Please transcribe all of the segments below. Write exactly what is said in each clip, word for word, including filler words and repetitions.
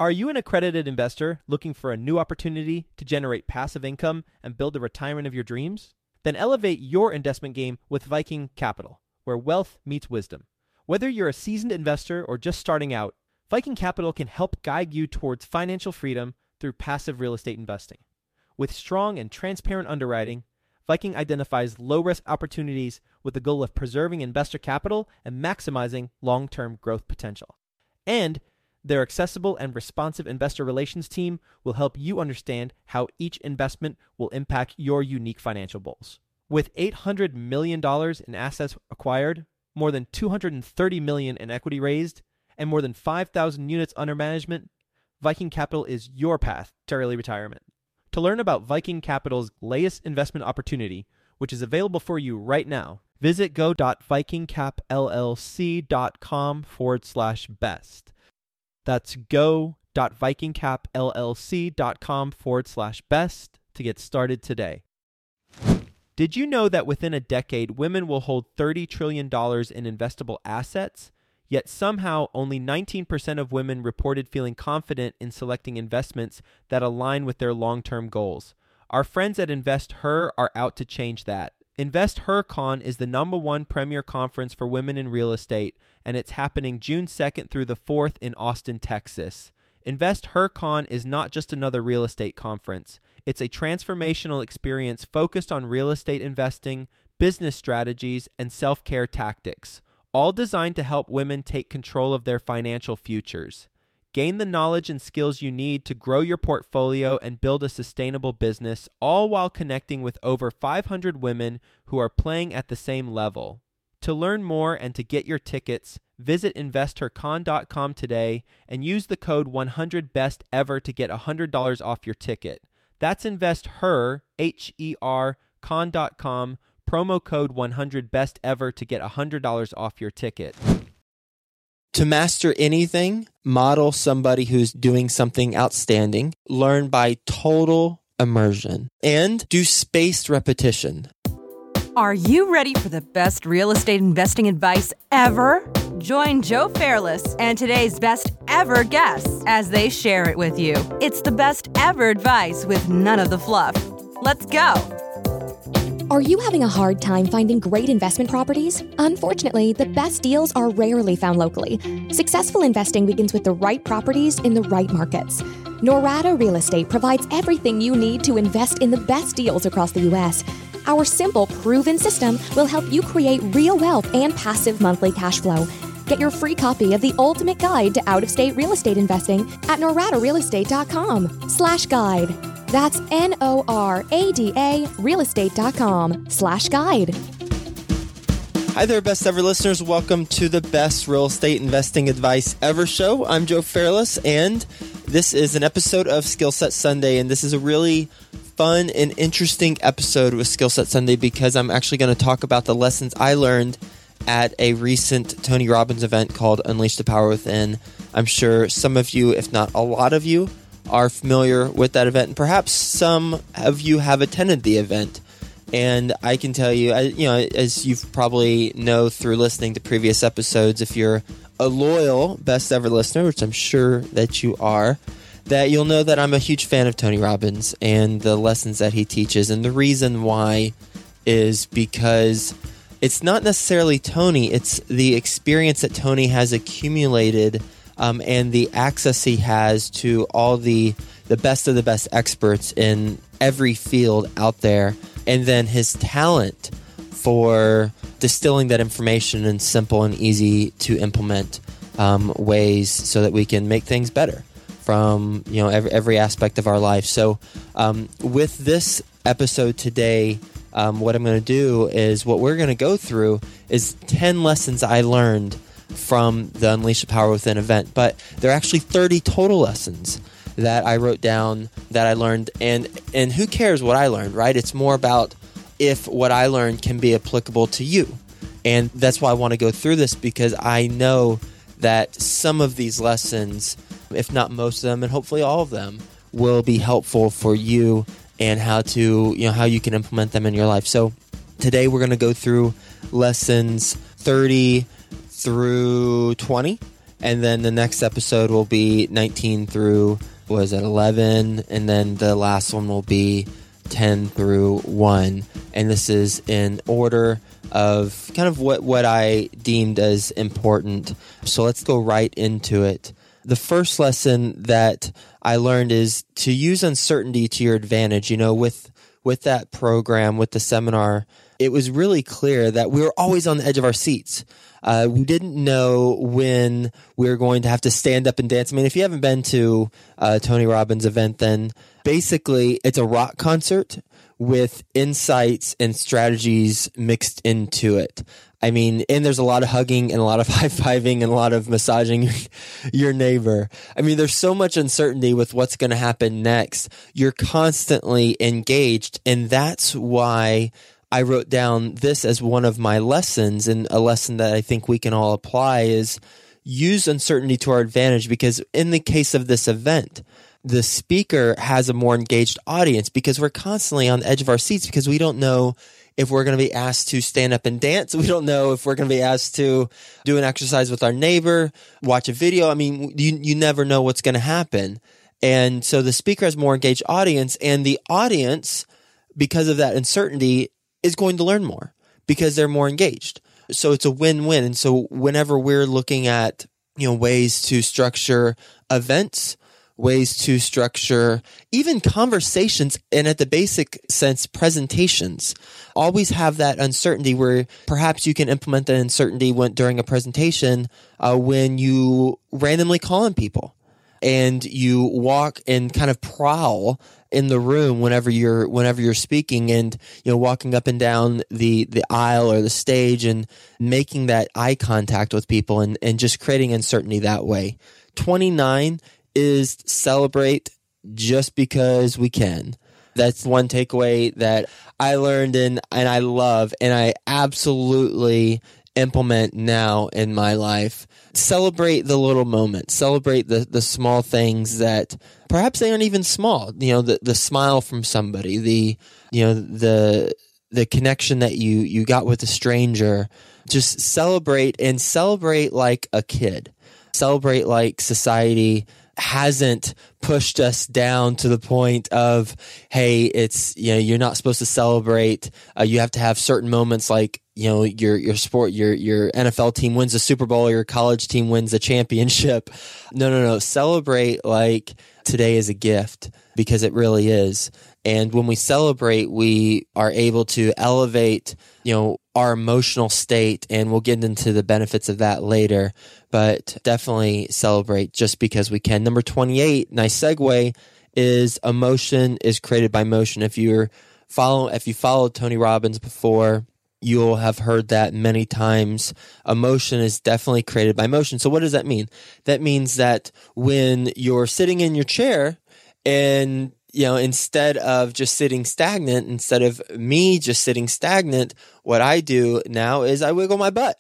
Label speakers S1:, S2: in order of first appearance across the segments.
S1: Are you an accredited investor looking for a new opportunity to generate passive income and build the retirement of your dreams? Then elevate your investment game with Viking Capital, where wealth meets wisdom. Whether you're a seasoned investor or just starting out, Viking Capital can help guide you towards financial freedom through passive real estate investing. With strong and transparent underwriting, Viking identifies low-risk opportunities with the goal of preserving investor capital and maximizing long-term growth potential. And their accessible and responsive investor relations team will help you understand how each investment will impact your unique financial goals. With eight hundred million dollars in assets acquired, more than two hundred thirty million dollars in equity raised, and more than five thousand units under management, Viking Capital is your path to early retirement. To learn about Viking Capital's latest investment opportunity, which is available for you right now, visit go.vikingcapllc.com forward slash best. That's go.vikingcapllc.com forward slash best to get started today. Did you know that within a decade, women will hold thirty trillion dollars in investable assets? Yet somehow only nineteen percent of women reported feeling confident in selecting investments that align with their long-term goals. Our friends at InvestHer are out to change that. InvestHerCon is the number one premier conference for women in real estate, and it's happening June second through the fourth in Austin, Texas. InvestHerCon is not just another real estate conference. It's a transformational experience focused on real estate investing, business strategies, and self-care tactics, all designed to help women take control of their financial futures. Gain the knowledge and skills you need to grow your portfolio and build a sustainable business, all while connecting with over five hundred women who are playing at the same level. To learn more and to get your tickets, visit investor con dot com today and use the code one hundred best ever to get one hundred dollars off your ticket. That's InvestHer, H E R, con dot com, promo code one hundred best ever to get one hundred dollars off your ticket.
S2: To master anything, model somebody who's doing something outstanding, learn by total immersion, and do spaced repetition.
S3: Are you ready for the best real estate investing advice ever? Join Joe Fairless and today's best ever guests as they share it with you. It's the best ever advice with none of the fluff. Let's go.
S4: Are you having a hard time finding great investment properties? Unfortunately, the best deals are rarely found locally. Successful investing begins with the right properties in the right markets. Norada Real Estate provides everything you need to invest in the best deals across the U S. Our simple, proven system will help you create real wealth and passive monthly cash flow. Get your free copy of the ultimate guide to out-of-state real estate investing at noradarealestate.com slash guide. That's N-O-R-A-D-A realestate.com slash guide.
S2: Hi there, best ever listeners. Welcome to the Best Real Estate Investing Advice Ever show. I'm Joe Fairless, and this is an episode of Skill Set Sunday, and this is a really fun and interesting episode with Skill Set Sunday because I'm actually going to talk about the lessons I learned at a recent Tony Robbins event called Unleash the Power Within. I'm sure some of you, if not a lot of you, are familiar with that event, and perhaps some of you have attended the event. And I can tell you, I, you know, as you probably know through listening to previous episodes, if you're a loyal best ever listener, which I'm sure that you are, that you'll know that I'm a huge fan of Tony Robbins and the lessons that he teaches. And the reason why is because it's not necessarily Tony, it's the experience that Tony has accumulated um, and the access he has to all the the best of the best experts in every field out there, and then his talent for distilling that information in simple and easy to implement um, ways so that we can make things better from, you know, every, every aspect of our life. So um, with this episode today, um, what I'm going to do is what we're going to go through is ten lessons I learned from the Unleash the Power Within event, but there are actually thirty total lessons that I wrote down that I learned, and and who cares what I learned, right? It's more about if what I learned can be applicable to you. And that's why I want to go through this, because I know that some of these lessons, if not most of them, and hopefully all of them, will be helpful for you and how to, you know, how you can implement them in your life. So today we're going to go through lessons thirty through twenty, And then the next episode will be nineteen through, was it eleven? And then the last one will be ten through one. And this is in order of kind of what, what I deemed as important. So let's go right into it. The first lesson that I learned is to use uncertainty to your advantage. You know, with with that program, with the seminar, it was really clear that we were always on the edge of our seats. Uh, we didn't know when we were going to have to stand up and dance. I mean, if you haven't been to a Tony Robbins event, then basically it's a rock concert with insights and strategies mixed into it. I mean, and there's a lot of hugging and a lot of high-fiving and a lot of massaging your neighbor. I mean, there's so much uncertainty with what's going to happen next. You're constantly engaged, and that's why I wrote down this as one of my lessons, and a lesson that I think we can all apply is use uncertainty to our advantage, because in the case of this event, the speaker has a more engaged audience because we're constantly on the edge of our seats because we don't know if we're going to be asked to stand up and dance. We don't know if we're going to be asked to do an exercise with our neighbor, watch a video. I mean, you, you never know what's going to happen. And so the speaker has more engaged audience, and the audience, because of that uncertainty, is going to learn more because they're more engaged. So it's a win-win. And so whenever we're looking at, you know, ways to structure events, ways to structure even conversations, and at the basic sense, presentations, always have that uncertainty where perhaps you can implement that uncertainty when, during a presentation uh, when you randomly call on people and you walk and kind of prowl in the room whenever you're whenever you're speaking, and you know, walking up and down the the aisle or the stage and making that eye contact with people, and and just creating uncertainty that way. twenty-nine is celebrate just because we can. That's one takeaway that I learned and and I love, and I absolutely implement now in my life. Celebrate the little moments. Celebrate the, the small things that perhaps they aren't even small. You know, the, the smile from somebody, the, you know, the, the connection that you, you got with a stranger. Just celebrate, and celebrate like a kid. Celebrate like society hasn't pushed us down to the point of, hey, it's, you know, you're not supposed to celebrate. Uh, you have to have certain moments like, you know, your your sport, your your N F L team wins the Super Bowl, your college team wins the championship. No, no, no. Celebrate like today is a gift, because it really is. And when we celebrate, we are able to elevate, you know, our emotional state, and we'll get into the benefits of that later. But definitely celebrate just because we can. Number twenty-eight, nice segue, is emotion is created by motion. If you're follow, if you followed Tony Robbins before, you'll have heard that many times. Emotion is definitely created by motion. So what does that mean? That means that when you're sitting in your chair, and you know, instead of just sitting stagnant, instead of me just sitting stagnant, what I do now is I wiggle my butt.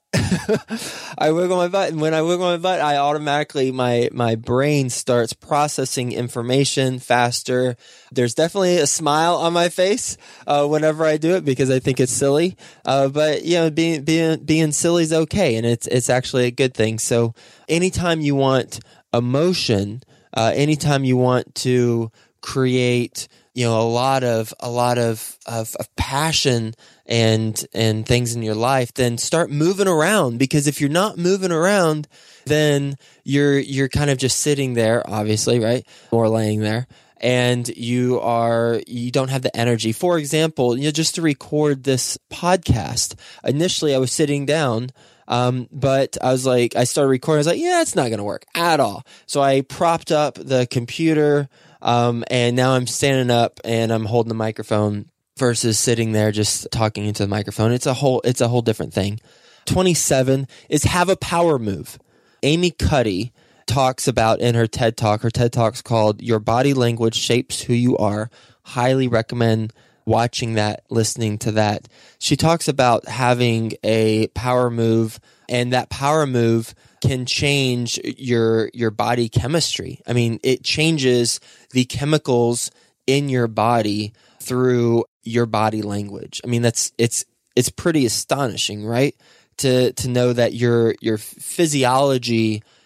S2: I wiggle my butt, and when I wiggle my butt, I automatically, my my brain starts processing information faster. There's definitely a smile on my face uh, whenever I do it, because I think it's silly. Uh, but you know, being being being silly is okay, and it's it's actually a good thing. So anytime you want emotion, uh, anytime you want to create, you know, a lot of a lot of, of of passion and and things in your life, then start moving around. Because if you're not moving around, then you're you're kind of just sitting there, obviously, right, or laying there, and you are you don't have the energy. For example, you know, just to record this podcast, initially I was sitting down. Um, but I was like, I started recording. I was like, yeah, it's not going to work at all. So I propped up the computer, um, and now I'm standing up and I'm holding the microphone versus sitting there just talking into the microphone. It's a whole, it's a whole different thing. twenty-seven is have a power move. Amy Cuddy talks about in her TED Talk, her TED Talk's called Your Body Language Shapes Who You Are. Highly recommend watching that, listening to that. She talks about having a power move, and that power move can change your your body chemistry. I mean, it changes the chemicals in your body through your body language. I mean, that's it's it's pretty astonishing, right? To to know that your your physiology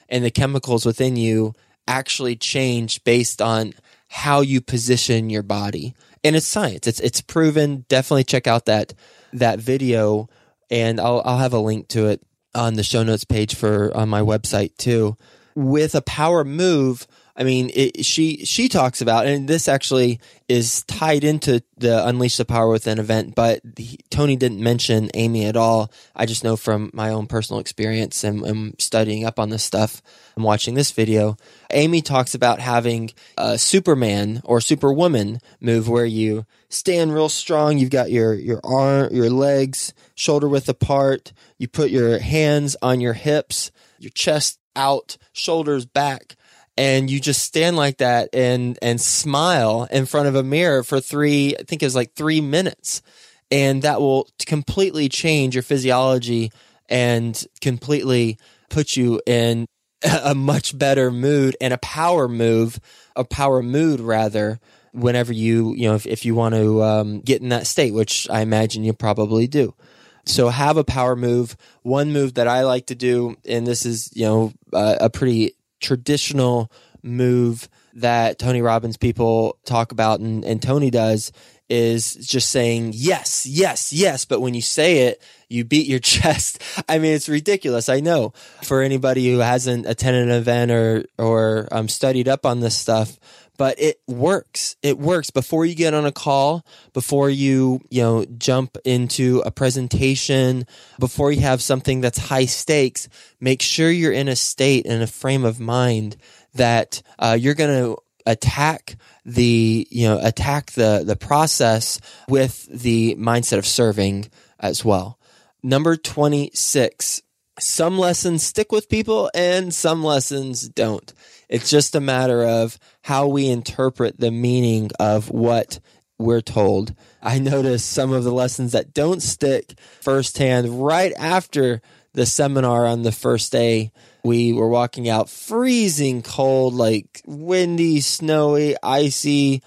S2: and the chemicals within you actually change based on how you position your body. And it's science. It's it's proven. Definitely check out that that video, and I'll I'll have a link to it on the show notes page for on my website too. With a power move, I mean, it, she she talks about, and this actually is tied into the Unleash the Power Within event, but he, Tony didn't mention Amy at all. I just know from my own personal experience and, and studying up on this stuff and watching this video. Amy talks about having a Superman or Superwoman move where you stand real strong. You've got your your arm, your legs shoulder width apart. You put your hands on your hips, your chest out, shoulders back. And you just stand like that and and smile in front of a mirror for three, I think it was like three minutes. And that will completely change your physiology and completely put you in a much better mood and a power move, a power mood rather, whenever you, you know, if, if you want to um, get in that state, which I imagine you probably do. So have a power move. One move that I like to do, and this is, you know, uh, a pretty traditional move that Tony Robbins people talk about and, and Tony does, is just saying yes, yes, yes. But when you say it, you beat your chest. I mean, it's ridiculous. I know for anybody who hasn't attended an event or, or um, studied up on this stuff, but it works. It works before you get on a call, before you, you know, jump into a presentation, before you have something that's high stakes. Make sure you're in a state and a frame of mind that uh, you're going to attack the, you know, attack the the process with the mindset of serving as well. Number twenty-six. Some lessons stick with people and some lessons don't. It's just a matter of how we interpret the meaning of what we're told. I noticed some of the lessons that don't stick firsthand right after the seminar on the first day. We were walking out freezing cold, like windy, snowy, icy,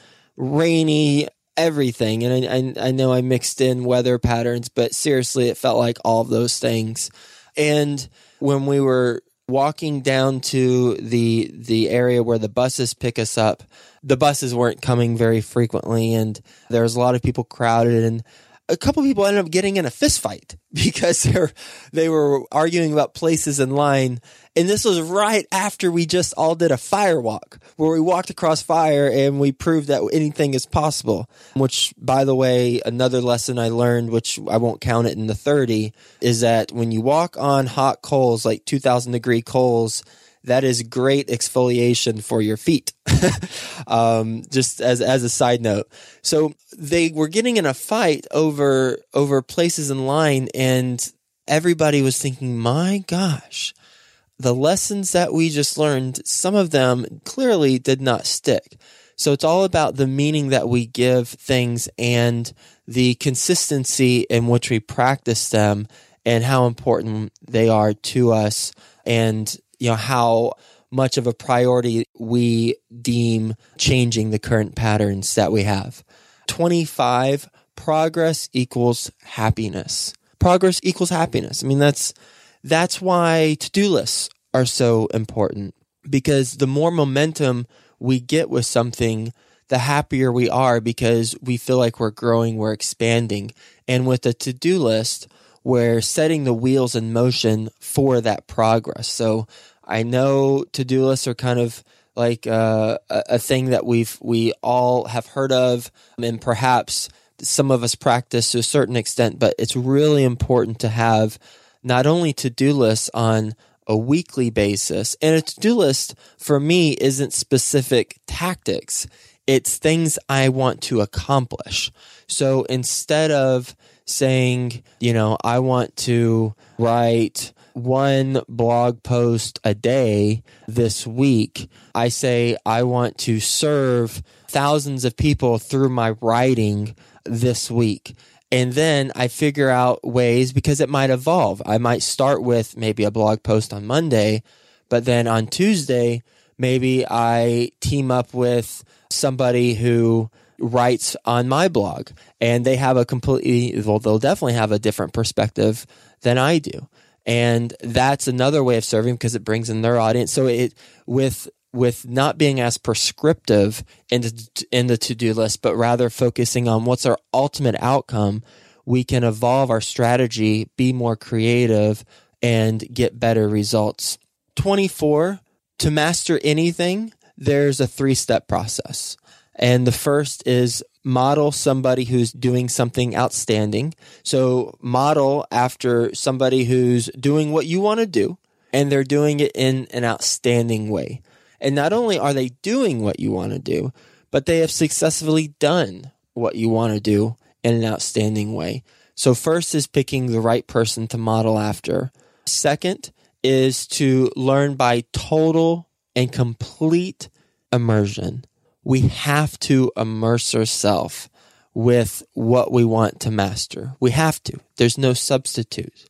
S2: rainy, everything. And I, I, I know I mixed in weather patterns, but seriously, it felt like all of those things. And when we were walking down to the the area where the buses pick us up, the buses weren't coming very frequently, and there was a lot of people crowded, and a couple people ended up getting in a fist fight because they were, they were arguing about places in line. And this was right after we just all did a fire walk where we walked across fire and we proved that anything is possible, which, by the way, another lesson I learned, which I won't count it in the thirty, is that when you walk on hot coals, like two thousand degree coals, that is great exfoliation for your feet. um, just as as a side note. So they were getting in a fight over over places in line, and everybody was thinking, my gosh, the lessons that we just learned, some of them clearly did not stick. So it's all about the meaning that we give things and the consistency in which we practice them and how important they are to us, and you know, how much of a priority we deem changing the current patterns that we have. twenty-five, progress equals happiness. Progress equals happiness. I mean, that's that's why to-do lists are so important, because the more momentum we get with something, the happier we are, because we feel like we're growing, we're expanding. And with a to-do list, we're setting the wheels in motion for that progress. So I know to-do lists are kind of like uh, a, a thing that we've we all have heard of, and perhaps some of us practice to a certain extent, but it's really important to have not only to-do lists on a weekly basis. And a to-do list for me isn't specific tactics. It's things I want to accomplish. So instead of saying, you know, I want to write one blog post a day this week, I say I want to serve thousands of people through my writing this week. And then I figure out ways, because it might evolve. I might start with maybe a blog post on Monday, but then on Tuesday, maybe I team up with somebody who writes on my blog, and they have a completely, well, they'll definitely have a different perspective than I do. And that's another way of serving because it brings in their audience. So it with with not being as prescriptive in the, in the to-do list, but rather focusing on what's our ultimate outcome, we can evolve our strategy, be more creative, and get better results. twenty-four, to master anything, there's a three-step process. And the first is model somebody who's doing something outstanding. So model after somebody who's doing what you want to do, and they're doing it in an outstanding way. And not only are they doing what you want to do, but they have successfully done what you want to do in an outstanding way. So first is picking the right person to model after. Second is to learn by total and complete immersion. We have to immerse ourselves with what we want to master. We have to. There's no substitute.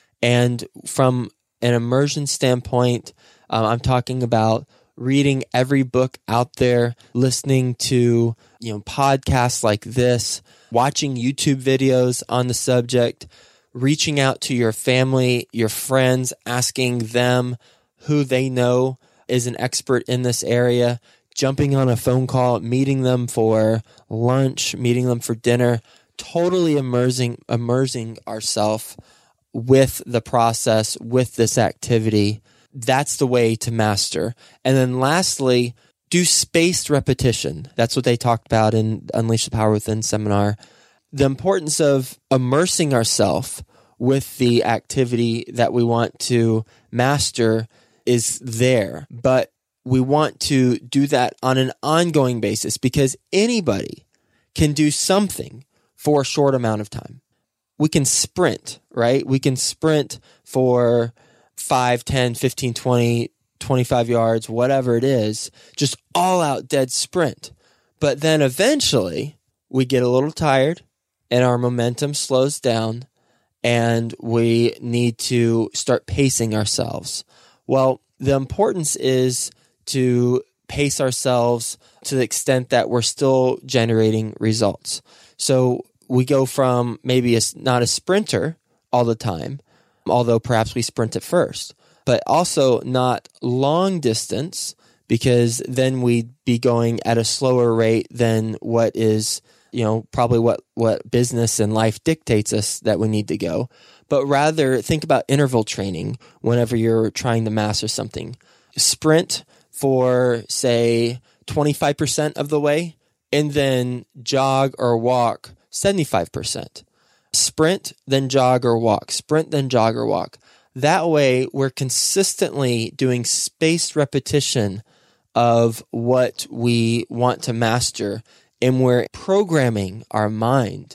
S2: And from an immersion standpoint, uh, I'm talking about reading every book out there, listening to, you know, podcasts like this, watching YouTube videos on the subject, reaching out to your family, your friends, asking them who they know is an expert in this area, jumping on a phone call, meeting them for lunch, meeting them for dinner, totally immersing, immersing ourselves with the process, with this activity. That's the way to master. And then lastly, do spaced repetition. That's what they talked about in Unleash the Power Within seminar. The importance of immersing ourselves with the activity that we want to master is there, but we want to do that on an ongoing basis because anybody can do something for a short amount of time. We can sprint, right? We can sprint for five, ten, fifteen, twenty, twenty-five yards, whatever it is, just all out dead sprint. But then eventually we get a little tired and our momentum slows down and we need to start pacing ourselves. Well, the importance is to pace ourselves to the extent that we're still generating results. So we go from maybe a, not a sprinter all the time, although perhaps we sprint at first, but also not long distance because then we'd be going at a slower rate than what is, you know, probably what, what business and life dictates us that we need to go. But rather think about interval training whenever you're trying to master something. Sprint for, say, twenty-five percent of the way, and then jog or walk seventy-five percent. Sprint, then jog or walk. Sprint, then jog or walk. That way, we're consistently doing spaced repetition of what we want to master, and we're programming our mind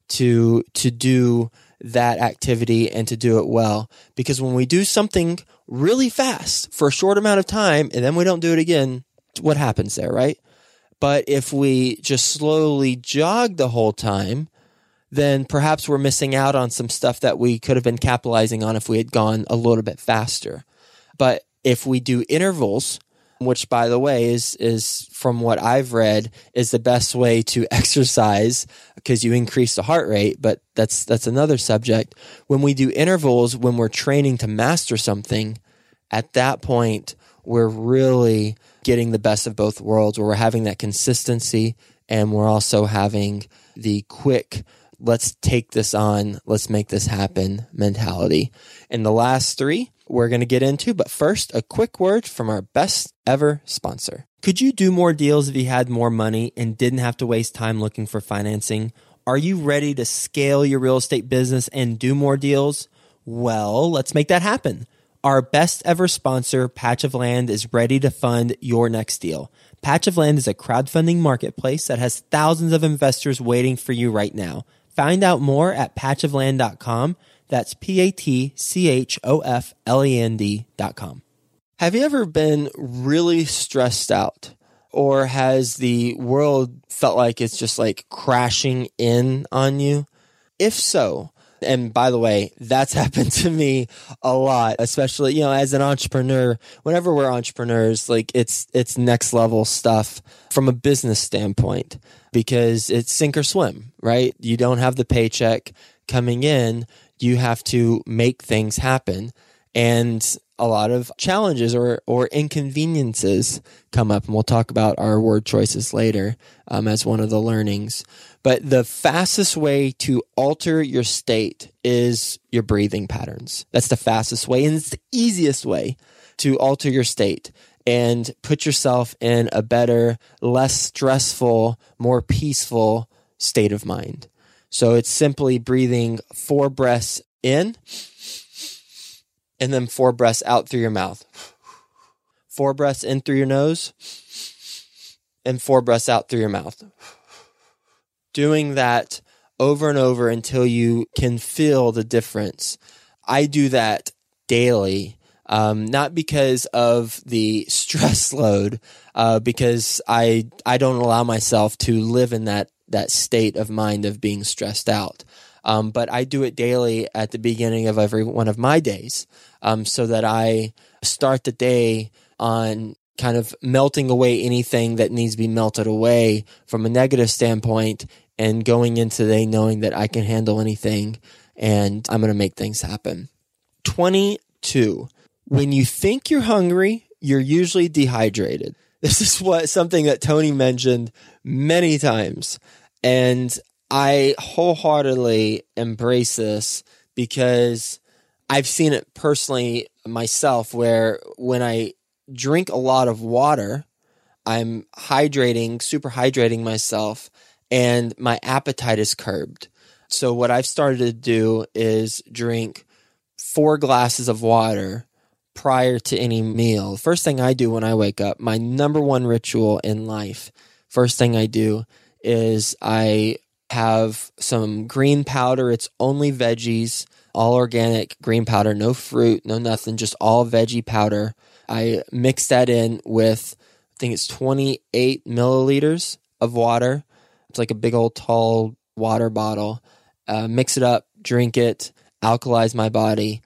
S2: to, to do that activity and to do it well. Because when we do something really fast for a short amount of time and then we don't do it again, what happens there, right? But if we just slowly jog the whole time, then perhaps we're missing out on some stuff that we could have been capitalizing on if we had gone a little bit faster. But if we do intervals, which by the way is is from what I've read is the best way to exercise because you increase the heart rate, but that's that's another subject. When we do intervals, when we're training to master something, at that point we're really getting the best of both worlds, where we're having that consistency and we're also having the quick, let's take this on, let's make this happen mentality. And the last three we're going to get into, but first, a quick word from our best ever sponsor. Could you do more deals if you had more money and didn't have to waste time looking for financing? Are you ready to scale your real estate business and do more deals? Well, let's make that happen. Our best ever sponsor, Patch of Land, is ready to fund your next deal. Patch of Land is a crowdfunding marketplace that has thousands of investors waiting for you right now. Find out more at patch of land dot com. That's P A T C H O F L E N D dot com. Have you ever been really stressed out? Or has the world felt like it's just like crashing in on you? If so, and by the way, that's happened to me a lot, especially, you know, as an entrepreneur. Whenever we're entrepreneurs, like it's it's next level stuff from a business standpoint because it's sink or swim, right? You don't have the paycheck coming in. you have to make things happen. And a lot of challenges or, or inconveniences come up. And we'll talk about our word choices later um, as one of the learnings. But the fastest way to alter your state is your breathing patterns. That's the fastest way. And it's the easiest way to alter your state and put yourself in a better, less stressful, more peaceful state of mind. So it's simply breathing four breaths in and then four breaths out through your mouth. Four breaths in through your nose and four breaths out through your mouth. Doing that over and over until you can feel the difference. I do that daily, um, not because of the stress load, uh, because I I don't allow myself to live in that that state of mind of being stressed out. Um, but I do it daily at the beginning of every one of my days, um, so that I start the day on kind of melting away anything that needs to be melted away from a negative standpoint, and going into the day knowing that I can handle anything and I'm going to make things happen. twenty-two. When you think you're hungry, you're usually dehydrated. This is what something that Tony mentioned many times. And I wholeheartedly embrace this because I've seen it personally myself, where when I drink a lot of water, I'm hydrating, super hydrating myself, and my appetite is curbed. So what I've started to do is drink four glasses of water prior to any meal. The first thing I do when I wake up, my number one ritual in life, first thing I do is I have some green powder. It's only veggies, all organic green powder, no fruit, no nothing, just all veggie powder. I mix that in with, I think it's twenty-eight milliliters of water. It's like a big old tall water bottle. Uh, mix it up, drink it, alkalize my body,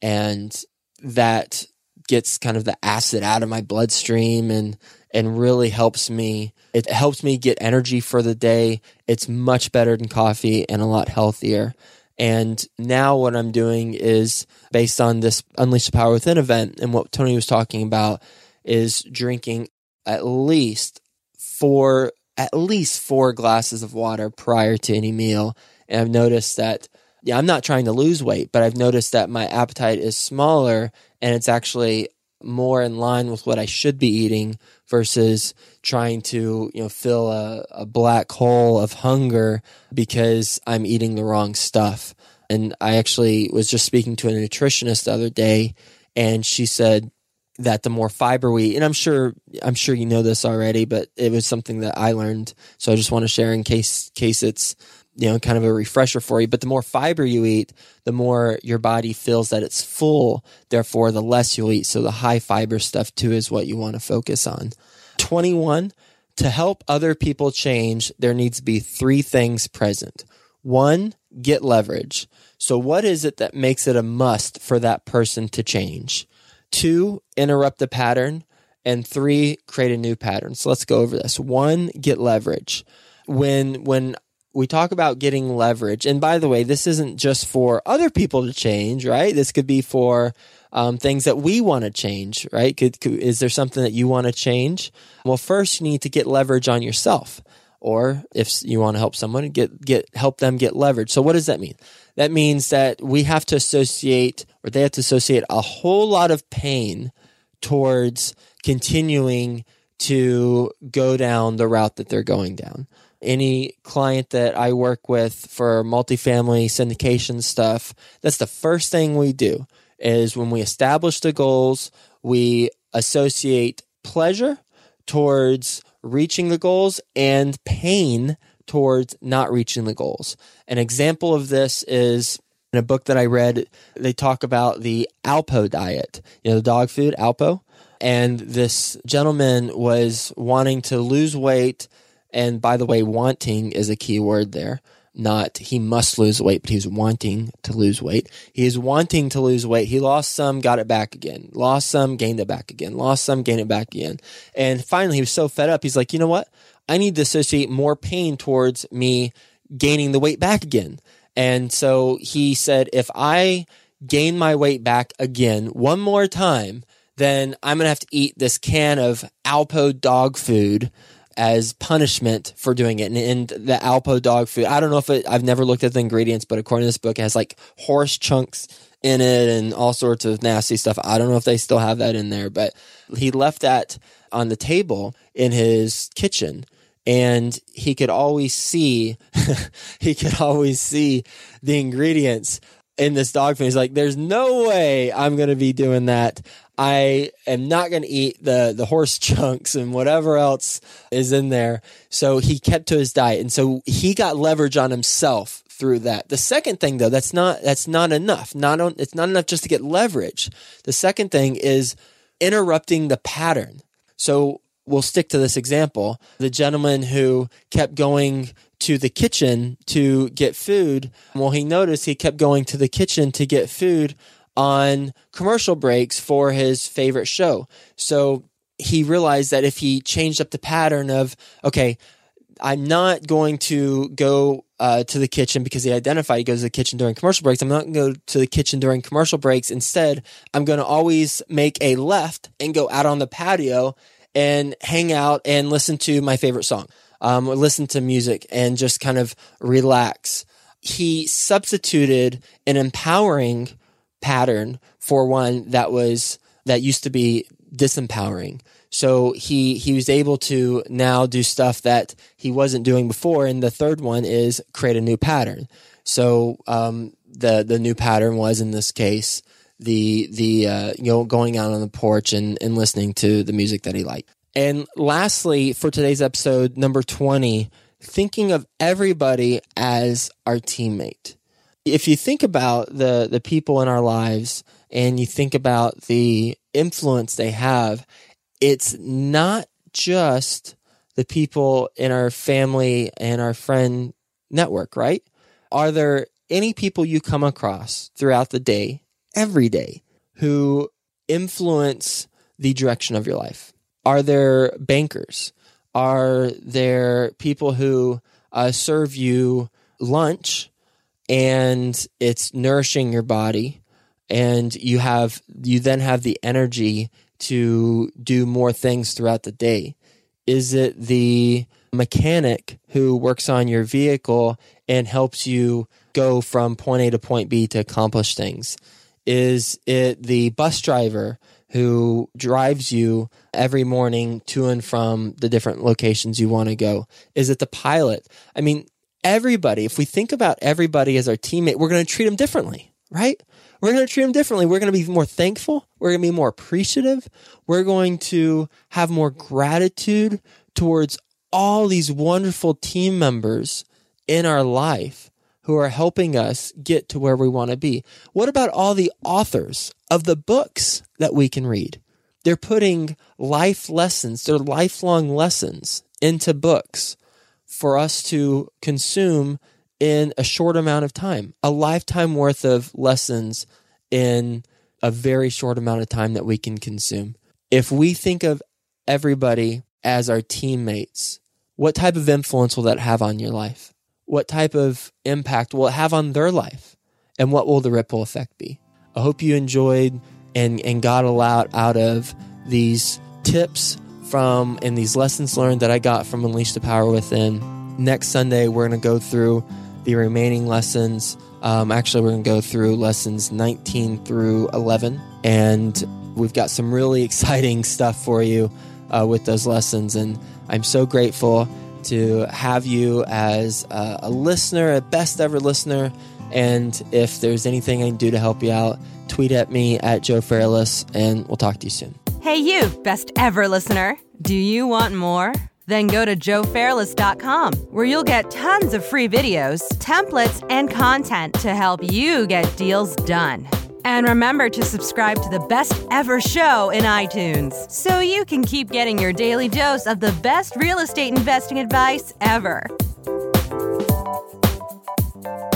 S2: and that gets kind of the acid out of my bloodstream and and really helps me. It helps me get energy for the day. It's much better than coffee and a lot healthier. And now what I'm doing is, based on this Unleash the Power Within event and what Tony was talking about, is drinking at least four at least four glasses of water prior to any meal. And I've noticed that, yeah, I'm not trying to lose weight, but I've noticed that my appetite is smaller and it's actually more in line with what I should be eating versus trying to, you know, fill a, a black hole of hunger because I'm eating the wrong stuff. And I actually was just speaking to a nutritionist the other day, and she said that the more fiber we eat, and I'm sure I'm sure you know this already, but it was something that I learned, so I just want to share in case case it's, you know, kind of a refresher for you. But the more fiber you eat, the more your body feels that it's full. Therefore, the less you'll eat. So the high fiber stuff too is what you want to focus on. twenty-one, to help other people change, there needs to be three things present. One, get leverage. So what is it that makes it a must for that person to change? Two, interrupt the pattern. And three, create a new pattern. So let's go over this. One, get leverage. When, when, we talk about getting leverage. And by the way, this isn't just for other people to change, right? This could be for um, things that we want to change, right? Could, could, is there something that you want to change? Well, first you need to get leverage on yourself. Or if you want to help someone, get get help them get leverage. So what does that mean? That means that we have to associate, or they have to associate a whole lot of pain towards continuing to go down the route that they're going down. Any client that I work with for multifamily syndication stuff, that's the first thing we do is when we establish the goals, we associate pleasure towards reaching the goals and pain towards not reaching the goals. An example of this is in a book that I read, they talk about the Alpo diet, you know, the dog food, Alpo. And this gentleman was wanting to lose weight. And by the way, wanting is a key word there. Not he must lose weight, but he's wanting to lose weight. He is wanting to lose weight. He lost some, got it back again. Lost some, gained it back again. Lost some, gained it back again. And finally, he was so fed up. He's like, you know what? I need to associate more pain towards me gaining the weight back again. And so he said, if I gain my weight back again one more time, then I'm going to have to eat this can of Alpo dog food as punishment for doing it. And, and the Alpo dog food, I don't know if it, I've never looked at the ingredients, but according to this book, it has like horse chunks in it and all sorts of nasty stuff. I don't know if they still have that in there, but he left that on the table in his kitchen. And he could always see, he could always see the ingredients in this dog food. He's like, there's no way I'm going to be doing that. I am not going to eat the, the horse chunks and whatever else is in there. So he kept to his diet. And so he got leverage on himself through that. The second thing though, that's not, that's not enough. Not on, it's not enough just to get leverage. The second thing is interrupting the pattern. So we'll stick to this example. The gentleman who kept going to the kitchen to get food, well, he noticed he kept going to the kitchen to get food on commercial breaks for his favorite show. So he realized that if he changed up the pattern of, okay, I'm not going to go uh, to the kitchen because he identified he goes to the kitchen during commercial breaks. I'm not going to go to the kitchen during commercial breaks. Instead, I'm going to always make a left and go out on the patio and hang out and listen to my favorite song, um, or listen to music and just kind of relax. He substituted an empowering pattern for one that was, that used to be disempowering. So he, he was able to now do stuff that he wasn't doing before. And the third one is create a new pattern. So, um, the, the new pattern was in this case, the, the, uh, you know, going out on the porch and, and listening to the music that he liked. And lastly, for today's episode, number twenty, thinking of everybody as our teammate. If you think about the, the people in our lives and you think about the influence they have, it's not just the people in our family and our friend network, right? Are there any people you come across throughout the day, every day, who influence the direction of your life? Are there bankers? Are there people who uh, serve you lunch and it's nourishing your body and you have, you then have the energy to do more things throughout the day? Is it the mechanic who works on your vehicle and helps you go from point A to point B to accomplish things? Is it the bus driver who drives you every morning to and from the different locations you want to go? Is it the pilot? I mean, everybody, if we think about everybody as our teammate, we're going to treat them differently, right? We're going to treat them differently. We're going to be more thankful. We're going to be more appreciative. We're going to have more gratitude towards all these wonderful team members in our life who are helping us get to where we want to be. What about all the authors of the books that we can read? They're putting life lessons, they're lifelong lessons into books for us to consume in a short amount of time, a lifetime worth of lessons in a very short amount of time that we can consume. If we think of everybody as our teammates, what type of influence will that have on your life? What type of impact will it have on their life? And what will the ripple effect be? I hope you enjoyed and, and got a lot out of these tips from and these lessons learned that I got from Unleash the Power Within. Next Sunday, we're going to go through the remaining lessons. Um, actually, we're going to go through lessons nineteen through eleven. And we've got some really exciting stuff for you uh, with those lessons. And I'm so grateful to have you as a, a listener, a best ever listener. And if there's anything I can do to help you out, tweet at me at Joe Fairless, and we'll talk to you soon.
S3: Hey, you, best ever listener. Do you want more? Then go to joe fairless dot com, where you'll get tons of free videos, templates, and content to help you get deals done. And remember to subscribe to the Best Ever Show in iTunes so you can keep getting your daily dose of the best real estate investing advice ever.